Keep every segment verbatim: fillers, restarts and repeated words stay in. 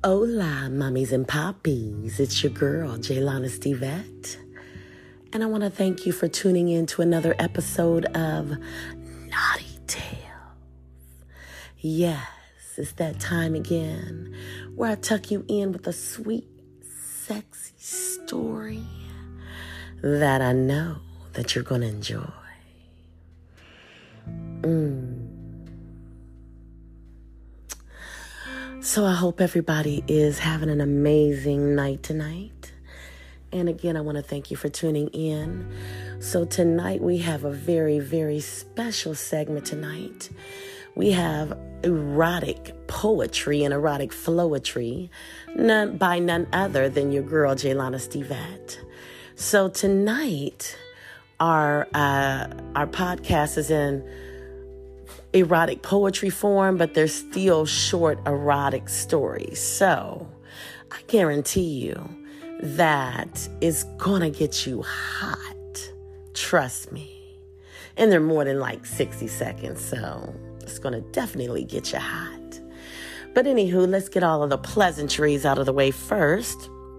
Hola, mommies and poppies. It's your girl, Jaylana Stevette. And I want to thank you for tuning in to another episode of Naughty Tales. Yes, it's that time again where I tuck you in with a sweet, sexy story that I know that you're going to enjoy. Mm. So I hope everybody is having an amazing night tonight. And again, I want to thank you for tuning in. So tonight we have a very, very special segment tonight. We have erotic poetry and erotic flowetry none, by none other than your girl, Jaylana Stevette. So tonight, our, uh, our podcast is in erotic poetry form, but they're still short erotic stories. So I guarantee you that it's gonna get you hot. Trust me. And they're more than like sixty seconds, so it's gonna definitely get you hot. But anywho, let's get all of the pleasantries out of the way first.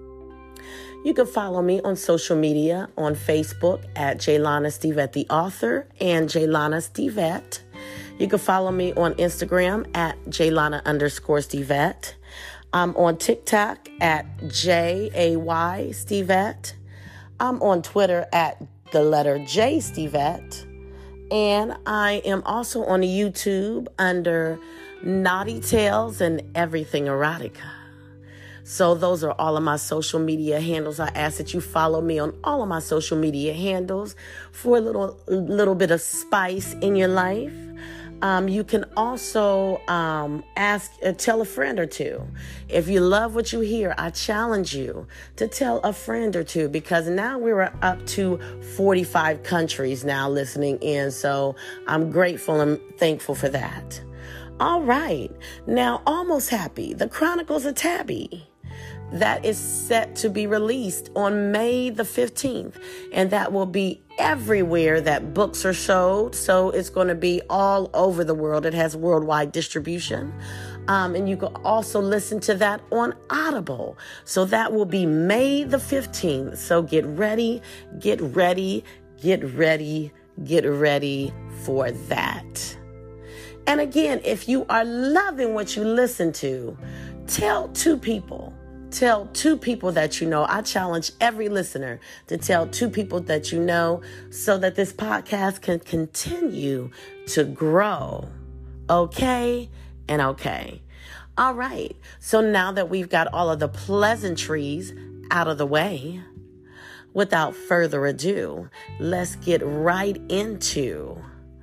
You can follow me on social media on Facebook at Jaylana Stevette the author and Jaylana Stevette. You can follow me on Instagram at Jaylana underscore Stevette. I'm on TikTok at J A Y Stevette. I'm on Twitter at the letter J Stevette. And I am also on YouTube under Naughty Tales and Everything Erotica. So those are all of my social media handles. I ask that you follow me on all of my social media handles for a little, little bit of spice in your life. Um, you can also um, ask, uh, tell a friend or two. If you love what you hear, I challenge you to tell a friend or two, because now we're up to forty-five countries now listening in. So I'm grateful and thankful for that. All right. Now, Almost Happy, The Chronicles of Tabby. That is set to be released on May the fifteenth, and that will be everywhere that books are sold. So it's going to be all over the world. It has worldwide distribution. Um, and you can also listen to that on Audible. So that will be May the fifteenth. So get ready, get ready, get ready, get ready for that. And again, if you are loving what you listen to, tell two people. Tell two people that you know. I challenge every listener to tell two people that you know so that this podcast can continue to grow. Okay and okay. All right. So now that we've got all of the pleasantries out of the way, without further ado, let's get right into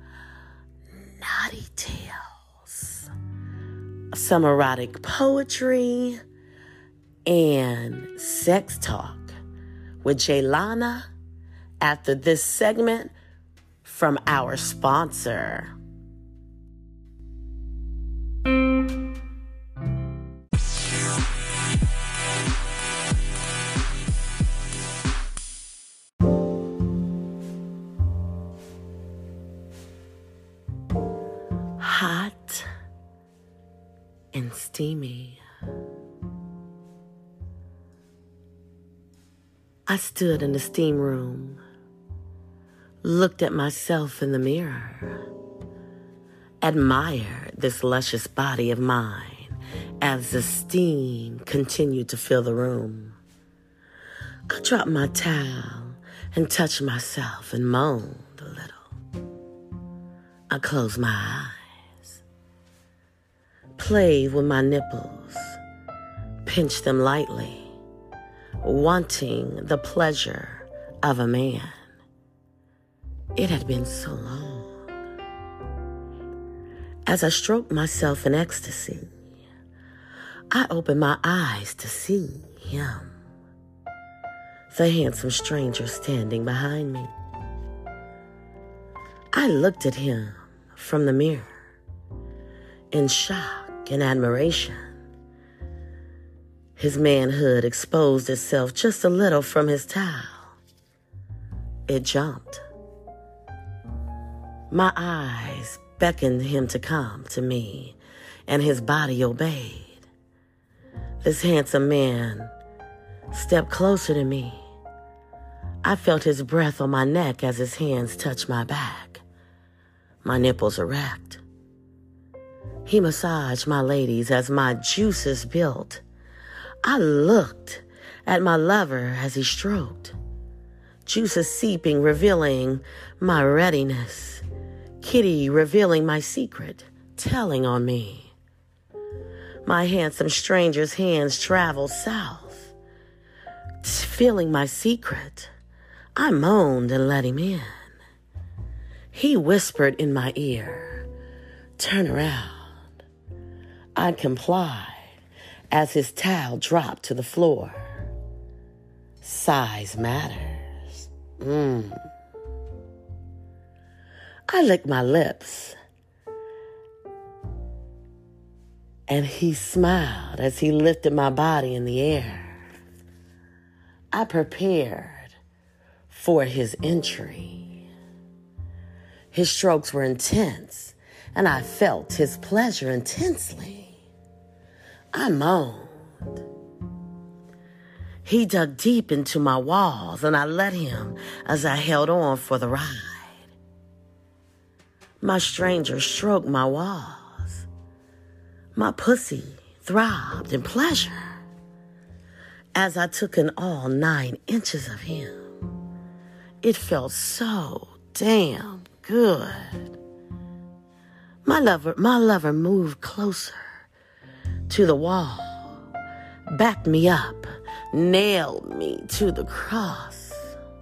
Naughty Tales. Some erotic poetry and sex talk with Jaylana after this segment from our sponsor. Hot and steamy. I stood in the steam room, looked at myself in the mirror, admired this luscious body of mine as the steam continued to fill the room. I dropped my towel and touched myself and moaned a little. I closed my eyes, played with my nipples, pinched them lightly, wanting the pleasure of a man. It had been so long. As I stroked myself in ecstasy, I opened my eyes to see him, the handsome stranger standing behind me. I looked at him from the mirror in shock and admiration. His manhood exposed itself just a little from his towel. It jumped. My eyes beckoned him to come to me, and his body obeyed. This handsome man stepped closer to me. I felt his breath on my neck as his hands touched my back. My nipples erect. He massaged my ladies as my juices built. I looked at my lover as he stroked. Juices seeping, revealing my readiness. Kitty revealing my secret, telling on me. My handsome stranger's hands traveled south, feeling my secret. I moaned and let him in. He whispered in my ear, "Turn around." I complied as his towel dropped to the floor. Size matters. Mmm. I licked my lips, and he smiled as he lifted my body in the air. I prepared for his entry. His strokes were intense, and I felt his pleasure intensely. I moaned. He dug deep into my walls, and I let him as I held on for the ride. My stranger stroked my walls. My pussy throbbed in pleasure as I took in all nine inches of him. It felt so damn good. My lover, my lover moved closer to the wall, backed me up, nailed me to the cross,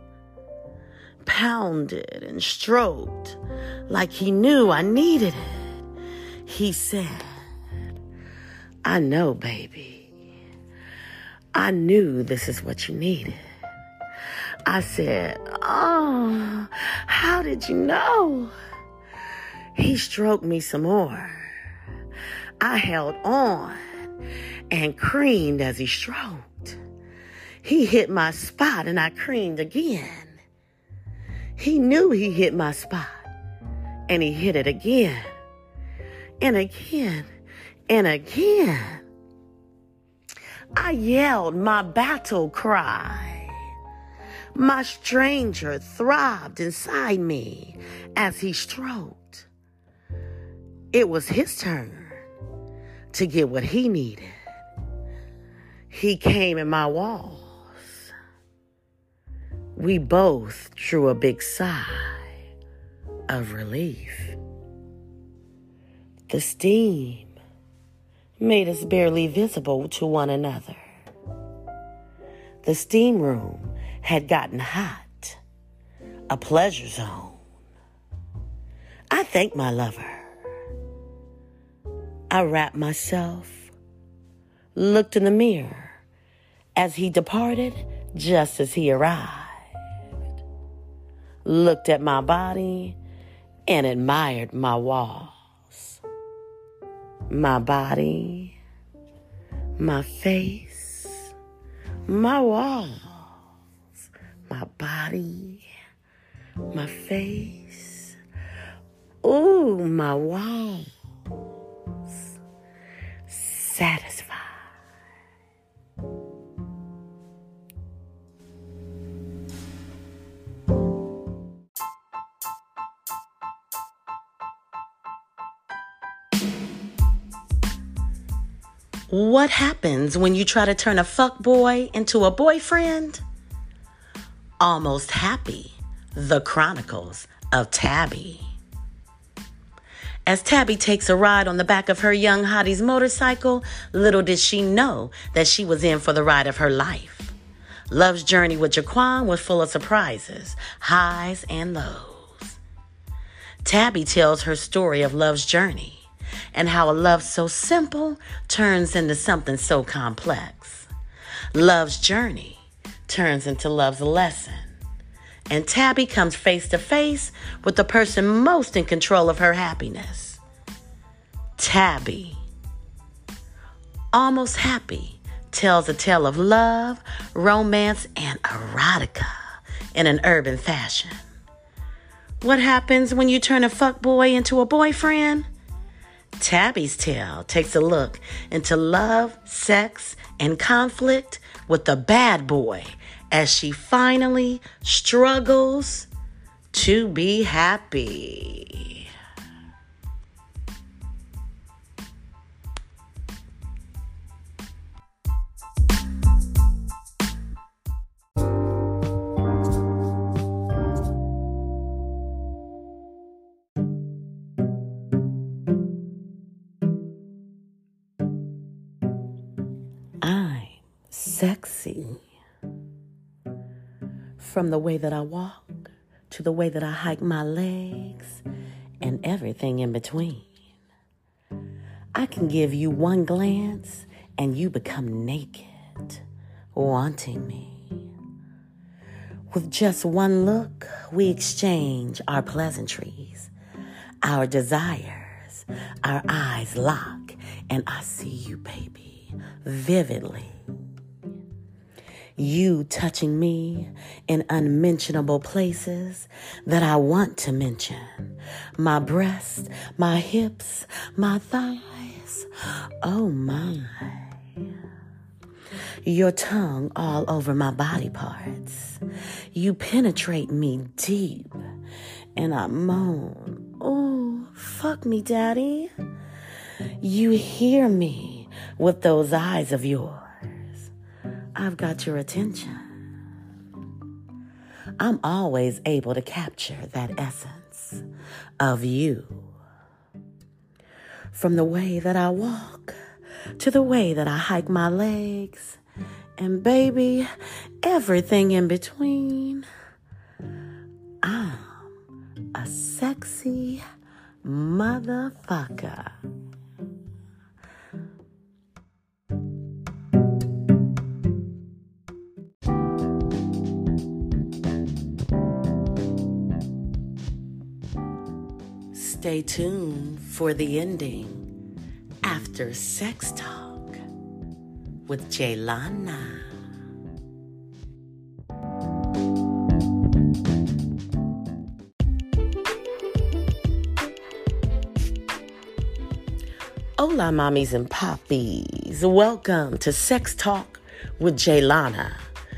pounded and stroked like he knew I needed it. He said, "I know, baby. I knew this is what you needed." I said, "Oh, how did you know?" He stroked me some more. I held on and creamed as he stroked. He hit my spot and I creamed again. He knew he hit my spot and he hit it again and again and again. I yelled my battle cry. My stranger throbbed inside me as he stroked. It was his turn to get what he needed. He came in my walls. We both drew a big sigh of relief. The steam made us barely visible to one another. The steam room had gotten hot, a pleasure zone. I thanked my lover. I wrapped myself, looked in the mirror as he departed just as he arrived, looked at my body and admired my walls. My body, my face, my walls, my body, my face, ooh, my walls. Satisfied. What happens when you try to turn a fuckboy into a boyfriend? Almost Happy, The Chronicles of Tabby. As Tabby takes a ride on the back of her young hottie's motorcycle, little did she know that she was in for the ride of her life. Love's journey with Jaquan was full of surprises, highs and lows. Tabby tells her story of love's journey and how a love so simple turns into something so complex. Love's journey turns into love's lesson. And Tabby comes face to face with the person most in control of her happiness. Tabby, Almost Happy, tells a tale of love, romance, and erotica in an urban fashion. What happens when you turn a fuckboy into a boyfriend? Tabby's tale takes a look into love, sex, and conflict with the bad boy as she finally struggles to be happy. I'm sexy. From the way that I walk to the way that I hike my legs and everything in between. I can give you one glance and you become naked, wanting me. With just one look, we exchange our pleasantries, our desires, our eyes lock, and I see you, baby, vividly. You touching me in unmentionable places that I want to mention. My breasts, my hips, my thighs. Oh my. Your tongue all over my body parts. You penetrate me deep and I moan. Oh, fuck me, daddy. You hear me with those eyes of yours. I've got your attention. I'm always able to capture that essence of you. From the way that I walk to the way that I hike my legs, and baby, everything in between. I'm a sexy motherfucker. Stay tuned for the ending after Sex Talk with Jaylana. Hola, mommies and poppies. Welcome to Sex Talk with Jaylana.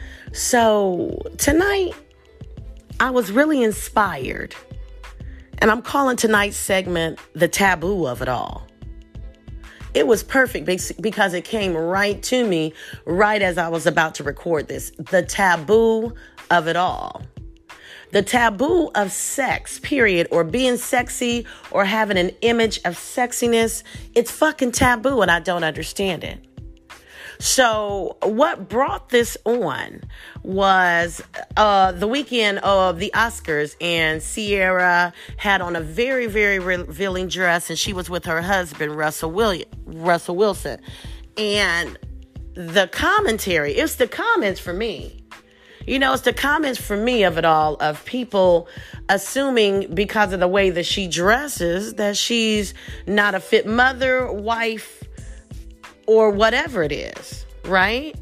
So tonight, I was really inspired. And I'm calling tonight's segment The Taboo of It All. It was perfect because it came right to me right as I was about to record this. The taboo of it all. The taboo of sex, period, or being sexy or having an image of sexiness. It's fucking taboo and I don't understand it. So what brought this on was uh, the weekend of the Oscars, and Ciara had on a very, very revealing dress, and she was with her husband, Russell William, Russell Wilson. And the commentary, it's the comments for me. You know, it's the comments for me of it all, of people assuming because of the way that she dresses that she's not a fit mother, wife, or whatever it is, right?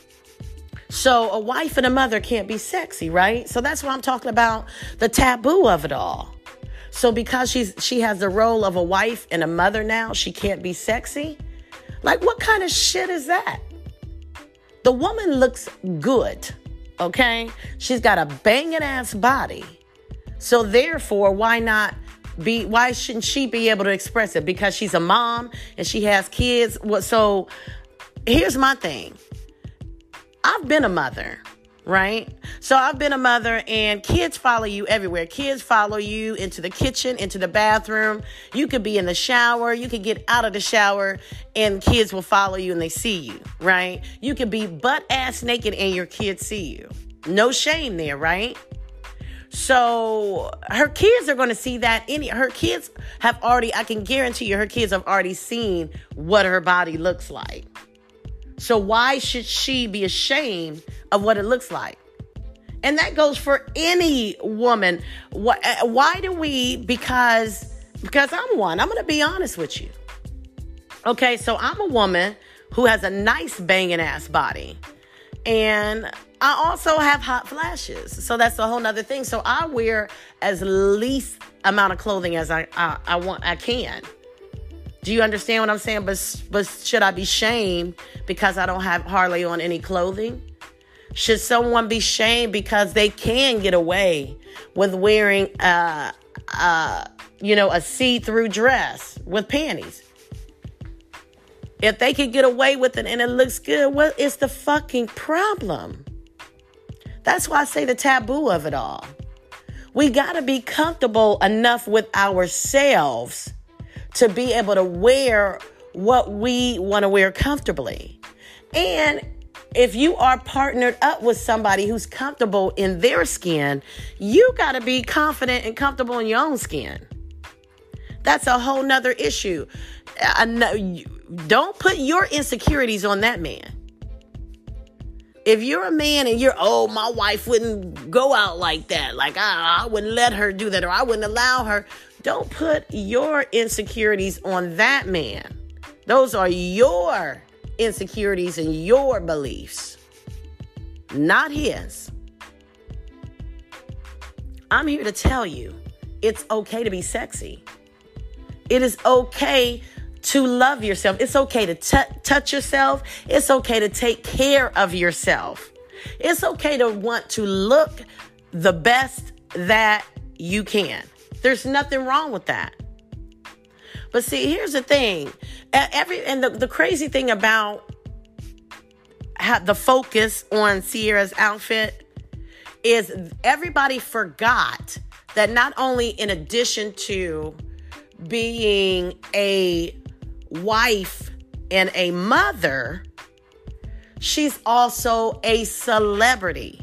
So a wife and a mother can't be sexy, right? So that's what I'm talking about, the taboo of it all. So because she's she has the role of a wife and a mother now, she can't be sexy? Like, what kind of shit is that? The woman looks good, okay? She's got a banging ass body. So therefore, why not Be why shouldn't she be able to express it? Because she's a mom and she has kids. What? So here's my thing. I've been a mother, right? So I've been a mother, and kids follow you everywhere. Kids follow you into the kitchen, into the bathroom. You could be in the shower. You could get out of the shower and kids will follow you and they see you, right? You could be butt ass naked and your kids see you. No shame there, right? So her kids are going to see that. Any her kids have already, I can guarantee you, her kids have already seen what her body looks like. So why should she be ashamed of what it looks like? And that goes for any woman. Why, why do we? Because because I'm one. I'm going to be honest with you. Okay, so I'm a woman who has a nice banging ass body. And I also have hot flashes. So that's a whole nother thing. So I wear as least amount of clothing as I, I, I want, I can. Do you understand what I'm saying? But, but should I be shamed because I don't have hardly on any clothing? Should someone be shamed because they can get away with wearing, uh, uh, you know, a see-through dress with panties? If they can get away with it and it looks good, what is the fucking problem? That's why I say the taboo of it all. We got to be comfortable enough with ourselves to be able to wear what we want to wear comfortably. And if you are partnered up with somebody who's comfortable in their skin, you got to be confident and comfortable in your own skin. That's a whole nother issue. I know, don't put your insecurities on that man. If you're a man and you're, oh, my wife wouldn't go out like that. Like, I, I wouldn't let her do that, or I wouldn't allow her. Don't put your insecurities on that man. Those are your insecurities and your beliefs, not his. I'm here to tell you, it's okay to be sexy. It is okay to love yourself. It's okay to t- touch yourself. It's okay to take care of yourself. It's okay to want to look the best that you can. There's nothing wrong with that. But see, here's the thing. Every and the, the crazy thing about how the focus on Ciara's outfit is everybody forgot that not only in addition to being a wife and a mother, she's also a celebrity.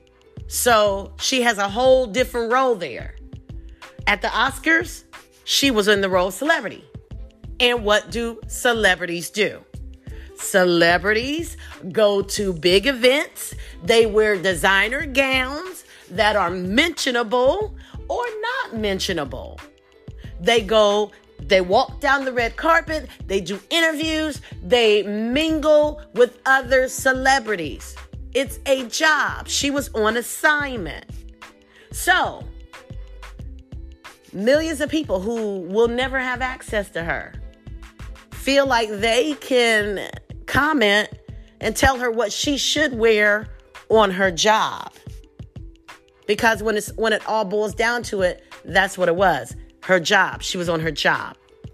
So she has a whole different role there. At the Oscars, she was in the role of celebrity. And what do celebrities do? Celebrities go to big events. They wear designer gowns that are mentionable or not mentionable. They go, they walk down the red carpet. They do interviews. They mingle with other celebrities. It's a job. She was on assignment. So, millions of people who will never have access to her feel like they can comment and tell her what she should wear on her job. Because when it's when it all boils down to it, that's what it was. Her job. She was on her job.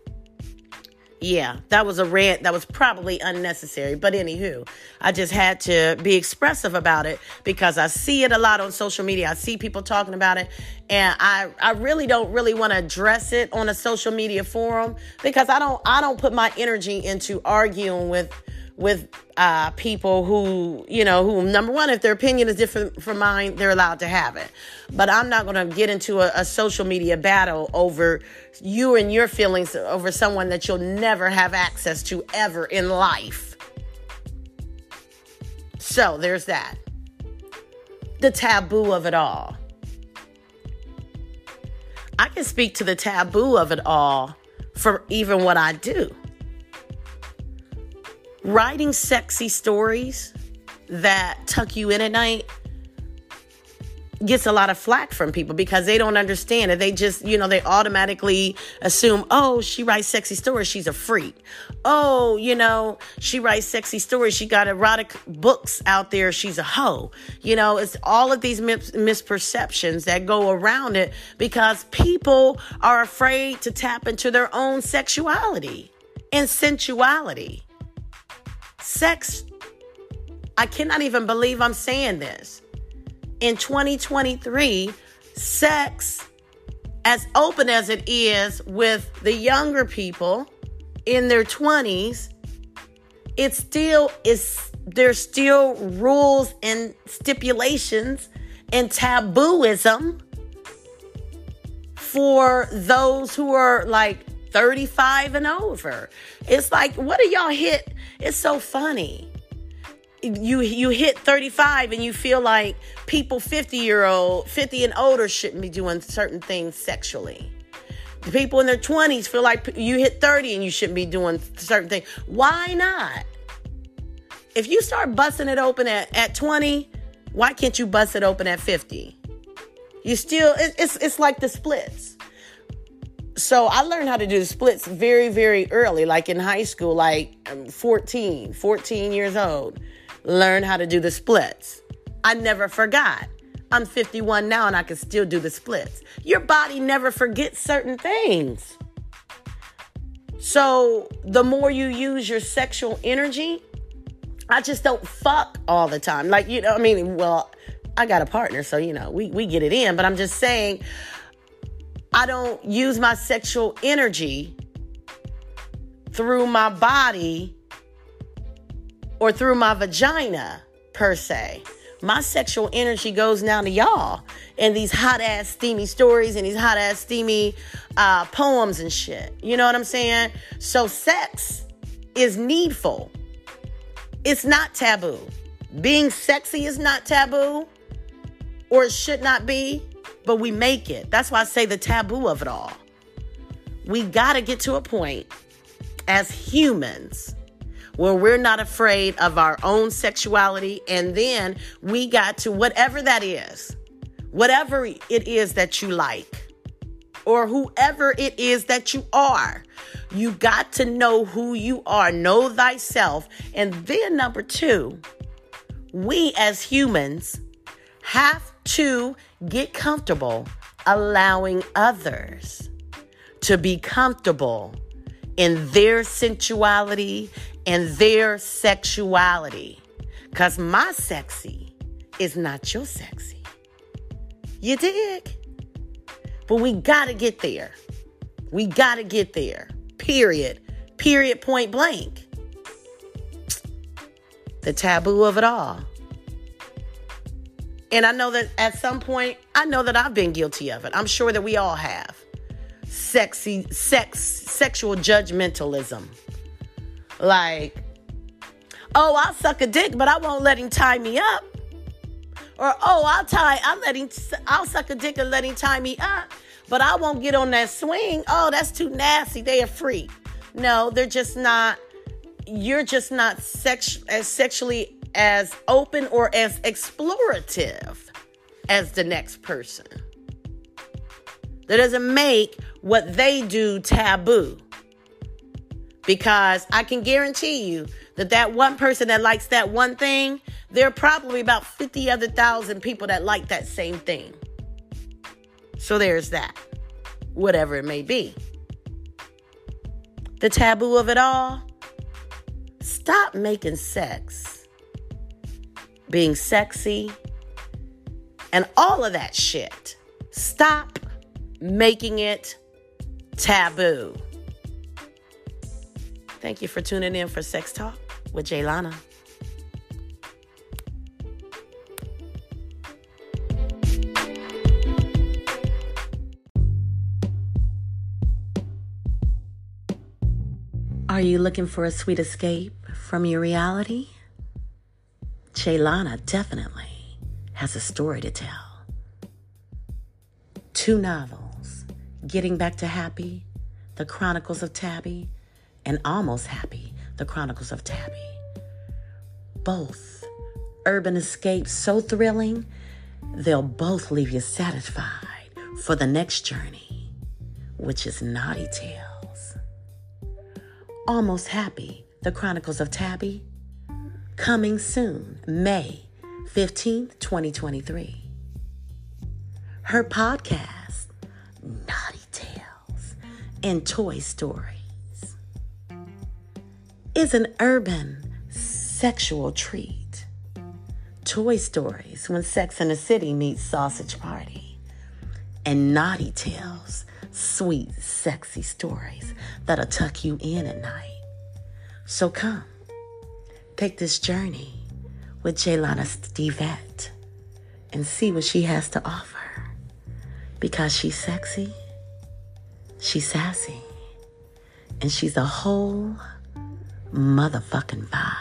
Yeah, that was a rant that was probably unnecessary. But anywho, I just had to be expressive about it because I see it a lot on social media. I see people talking about it. And I, I really don't really want to address it on a social media forum because I don't I don't put my energy into arguing with with uh, people who, you know, who, number one, if their opinion is different from mine, they're allowed to have it. But I'm not going to get into a, a social media battle over you and your feelings over someone that you'll never have access to ever in life. So there's that. The taboo of it all. I can speak to the taboo of it all for even what I do. Writing sexy stories that tuck you in at night gets a lot of flack from people because they don't understand it. They just, you know, they automatically assume, oh, she writes sexy stories, she's a freak. Oh, you know, she writes sexy stories, she got erotic books out there, she's a hoe. You know, it's all of these mis- misperceptions that go around it because people are afraid to tap into their own sexuality and sensuality. Sex, I cannot even believe I'm saying this. In twenty twenty-three, sex, as open as it is with the younger people in their twenties, it still is, there's still rules and stipulations and tabooism for those who are like thirty-five and over. It's like, what do y'all hit? It's so funny. You you hit thirty-five and you feel like people fifty year old, fifty and older shouldn't be doing certain things sexually. The people in their twenties feel like you hit thirty and you shouldn't be doing certain things. Why not? If you start busting it open at, at twenty, why can't you bust it open at fifty? You still, it, it's it's like the splits. So I learned how to do the splits very, very early, like in high school, like I'm fourteen, fourteen years old. Learn how to do the splits. I never forgot. I'm fifty-one now and I can still do the splits. Your body never forgets certain things. So the more you use your sexual energy, I just don't fuck all the time. Like, you know, I mean, well, I got a partner, so, you know, we, we get it in. But I'm just saying, I don't use my sexual energy through my body or through my vagina, per se. My sexual energy goes now to y'all and these hot-ass steamy stories and these hot-ass steamy uh, poems and shit. You know what I'm saying? So sex is needful. It's not taboo. Being sexy is not taboo, or it should not be. But we make it. That's why I say the taboo of it all. We got to get to a point as humans where we're not afraid of our own sexuality. And then we got to whatever that is, whatever it is that you like, or whoever it is that you are. You got to know who you are. Know thyself. And then number two, we as humans have to get comfortable allowing others to be comfortable in their sensuality and their sexuality. Because my sexy is not your sexy. You dig? But we got to get there. We got to get there. Period. Period, point blank. The taboo of it all. And I know that at some point, I know that I've been guilty of it. I'm sure that we all have. Sexy, sex, sexual judgmentalism. Like, oh, I'll suck a dick, but I won't let him tie me up. Or, oh, I'll tie, I'll let him, I'll suck a dick and let him tie me up, but I won't get on that swing. Oh, that's too nasty. They are free. No, they're just not, you're just not sex, as sexually as open or as explorative as the next person. That doesn't make what they do taboo. Because I can guarantee you that that one person that likes that one thing, there are probably about fifty other thousand people that like that same thing. So there's that. Whatever it may be. The taboo of it all. Stop making sex being sexy and all of that shit. Stop making it taboo. Thank you for tuning in for Sex Talk with Jaylana. Are you looking for a sweet escape from your reality? Jaylana definitely has a story to tell. Two novels, Getting Back to Happy, The Chronicles of Tabby, and Almost Happy, The Chronicles of Tabby. Both urban escapes so thrilling, they'll both leave you satisfied for the next journey, which is Naughty Tales. Almost Happy, The Chronicles of Tabby, coming soon, May fifteenth, twenty twenty-three. Her podcast, Naughty Tales and Toy Stories, is an urban sexual treat. Toy Stories, when Sex and the City meets Sausage Party. And Naughty Tales, sweet, sexy stories that'll tuck you in at night. So come, take this journey with Jaylana Stevette and see what she has to offer. Because she's sexy, she's sassy, and she's a whole motherfucking vibe.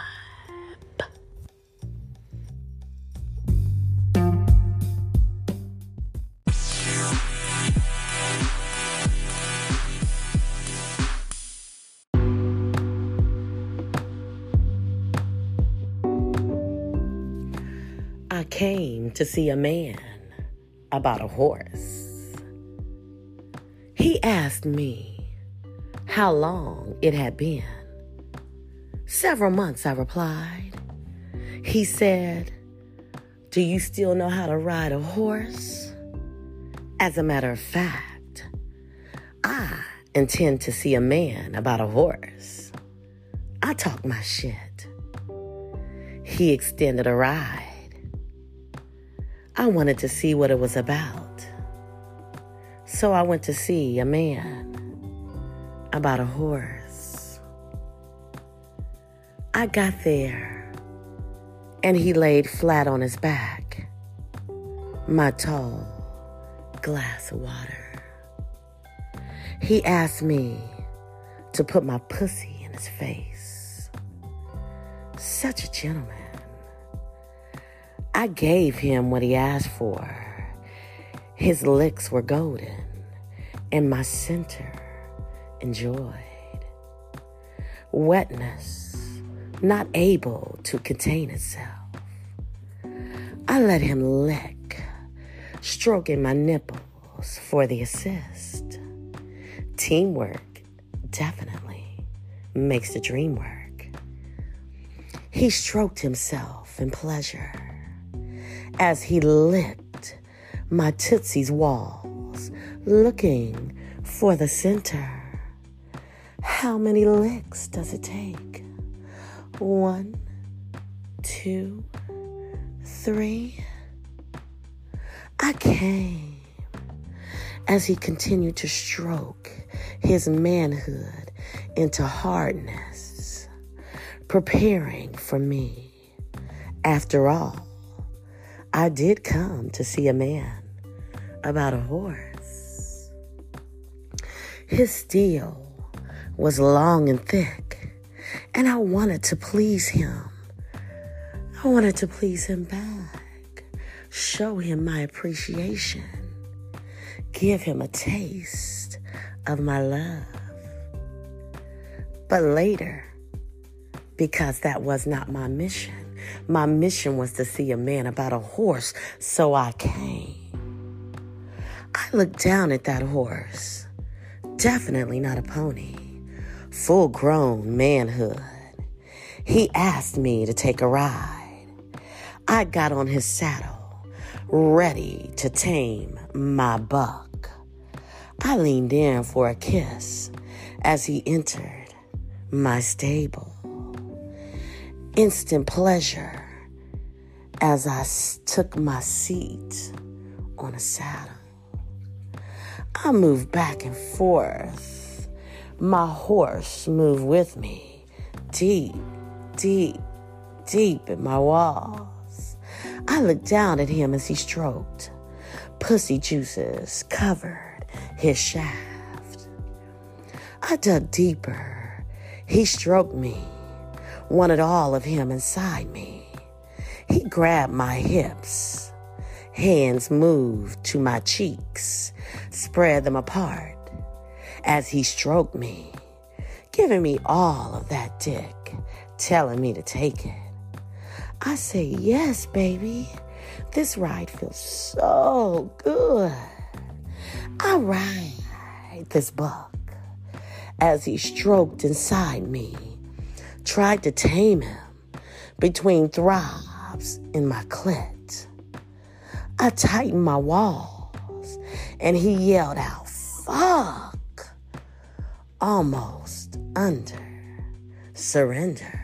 I came to see a man about a horse. He asked me how long it had been. Several months, I replied. He said, do you still know how to ride a horse? As a matter of fact, I intend to see a man about a horse. I talk my shit. He extended a ride. I wanted to see what it was about. So I went to see a man about a horse. I got there, and he laid flat on his back, my tall glass of water. He asked me to put my pussy in his face. Such a gentleman. I gave him what he asked for. His licks were golden, and my center enjoyed. Wetness, not able to contain itself. I let him lick, stroking my nipples for the assist. Teamwork definitely makes the dream work. He stroked himself in pleasure as he licked my tootsie's walls, looking for the center. How many licks does it take? One, two, three. I came as he continued to stroke his manhood into hardness, preparing for me. After all, I did come to see a man about a horse. His steel was long and thick, and I wanted to please him. I wanted to please him back, show him my appreciation, give him a taste of my love. But later, because that was not my mission, my mission was to see a man about a horse, so I came. I looked down at that horse. Definitely not a pony. Full-grown manhood. He asked me to take a ride. I got on his saddle, ready to tame my buck. I leaned in for a kiss as he entered my stable. Instant pleasure as I took my seat on a saddle. I moved back and forth. My horse moved with me, deep, deep, deep in my walls. I looked down at him as he stroked. Pussy juices covered his shaft. I dug deeper. He stroked me. Wanted all of him inside me. He grabbed my hips. Hands moved to my cheeks, spread them apart as he stroked me, giving me all of that dick, telling me to take it. I say, yes, baby. This ride feels so good. I ride this buck as he stroked inside me. Tried to tame him between throbs in my clit. I tightened my walls and he yelled out, fuck, almost under surrender.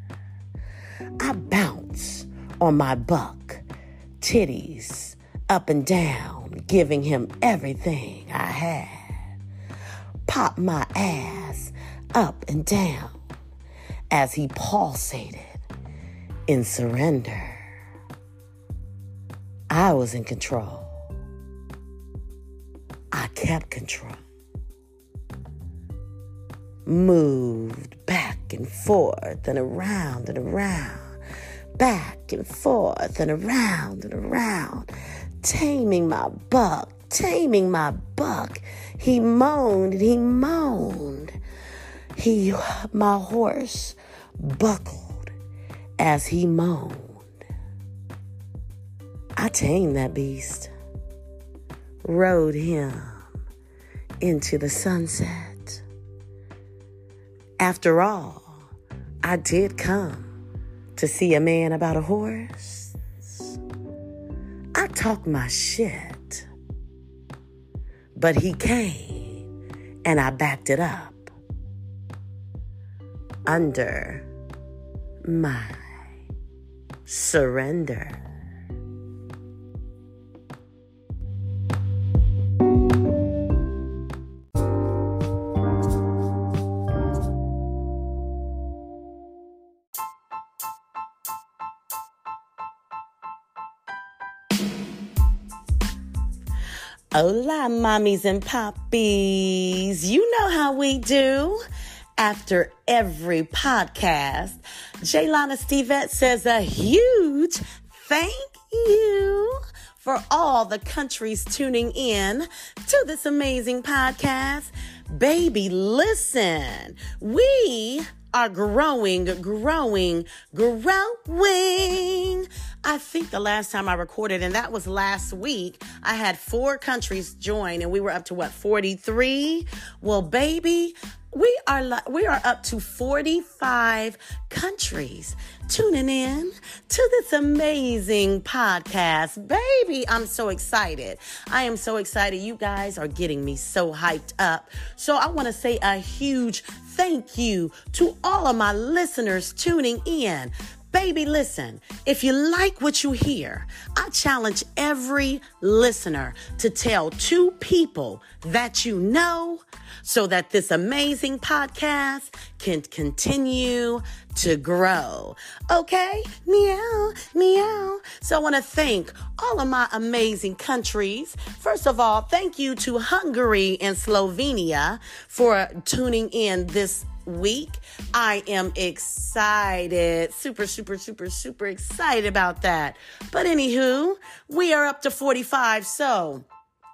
I bounced on my buck, titties up and down, giving him everything I had. Popped my ass up and down as he pulsated in surrender. I was in control. I kept control. Moved back and forth and around and around. Back and forth and around and around. Taming my buck, taming my buck. He moaned and he moaned. He, my horse, buckled as he moaned. I tamed that beast, rode him into the sunset. After all, I did come to see a man about a horse. I talk my shit, but he came and I backed it up under my surrender. Hola, mommies and poppies. You know how we do. After every podcast, Jaylana Stevette says a huge thank you for all the countries tuning in to this amazing podcast. Baby, listen, we are growing, growing, growing. I think the last time I recorded, and that was last week, I had four countries join, and we were up to what, forty-three? Well, baby, we are we are up to forty-five countries tuning in to this amazing podcast. Baby, I'm so excited. I am so excited. You guys are getting me so hyped up. So I want to say a huge thank you to all of my listeners tuning in. Baby, listen, if you like what you hear, I challenge every listener to tell two people that you know so that this amazing podcast can continue to grow. Okay? Meow, meow. So I want to thank all of my amazing countries. First of all, thank you to Hungary and Slovenia for tuning in this week. I am excited. Super, super, super, super excited about that. But anywho, we are up to forty-five. So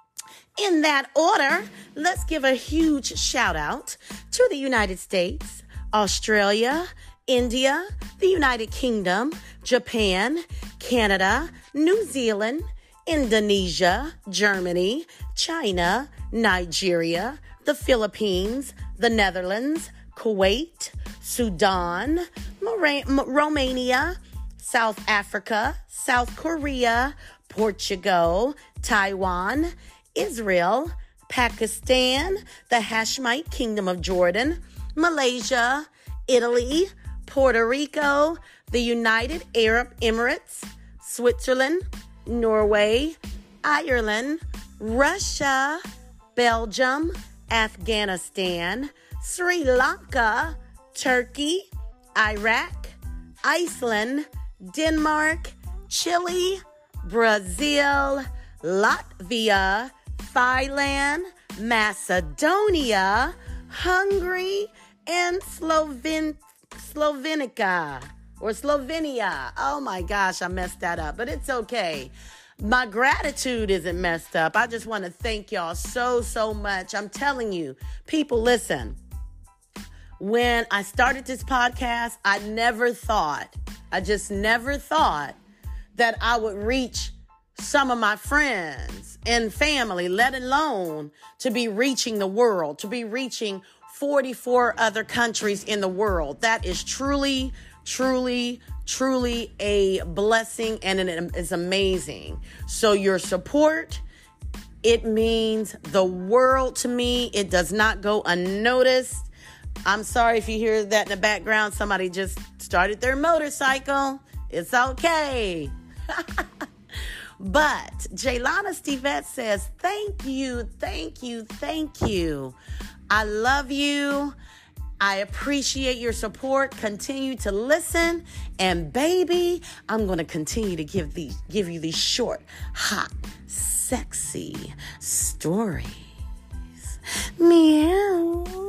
in that order, let's give a huge shout out to the United States, Australia, India, the United Kingdom, Japan, Canada, New Zealand, Indonesia, Germany, China, Nigeria, the Philippines, the Netherlands, Kuwait, Sudan, Mora- Romania, South Africa, South Korea, Portugal, Taiwan, Israel, Pakistan, the Hashemite Kingdom of Jordan, Malaysia, Italy, Puerto Rico, the United Arab Emirates, Switzerland, Norway, Ireland, Russia, Belgium, Afghanistan, Sri Lanka, Turkey, Iraq, Iceland, Denmark, Chile, Brazil, Latvia, Thailand, Macedonia, Hungary, and Sloven- Slovenica or Slovenia. Oh my gosh, I messed that up, but it's okay. My gratitude isn't messed up. I just want to thank y'all so, so much. I'm telling you, people, listen. When I started this podcast, I never thought, I just never thought that I would reach some of my friends and family, let alone to be reaching the world, to be reaching forty-four other countries in the world. That is truly, truly, truly a blessing, and it is amazing. So your support, it means the world to me. It does not go unnoticed. I'm sorry if you hear that in the background. Somebody just started their motorcycle. It's okay. But Jaylana Stevette says, thank you, thank you, thank you. I love you. I appreciate your support. Continue to listen. And baby, I'm going to continue to give these, give you these short, hot, sexy stories. Meow.